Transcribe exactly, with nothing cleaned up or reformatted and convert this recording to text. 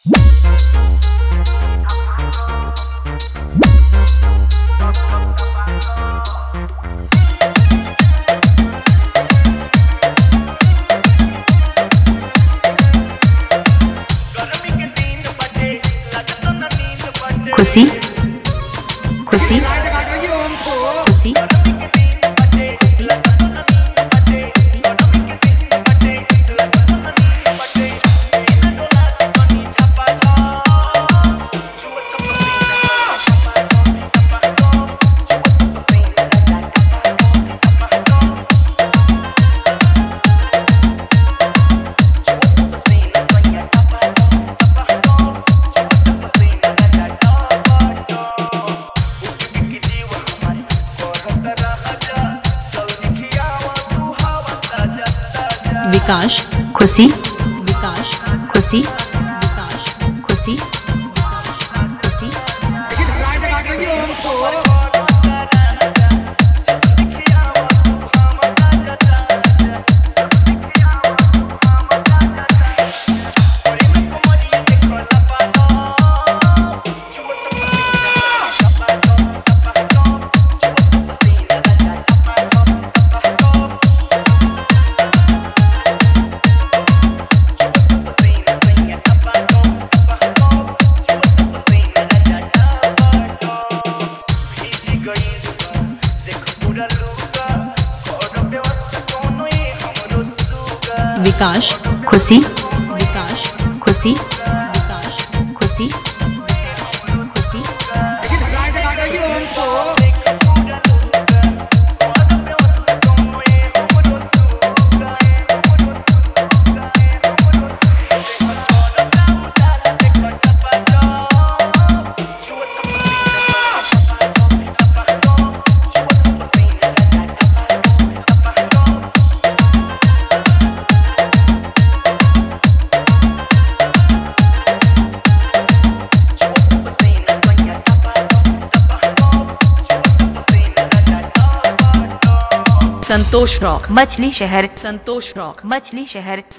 खुशी खुशी खुशी विकास खुशी विकास खुशी विकास खुशी खुशी विकास खुशी विकास खुशी विकास खुशी खुशी Santosh rock मछली शहर Santosh rock मछली शहर।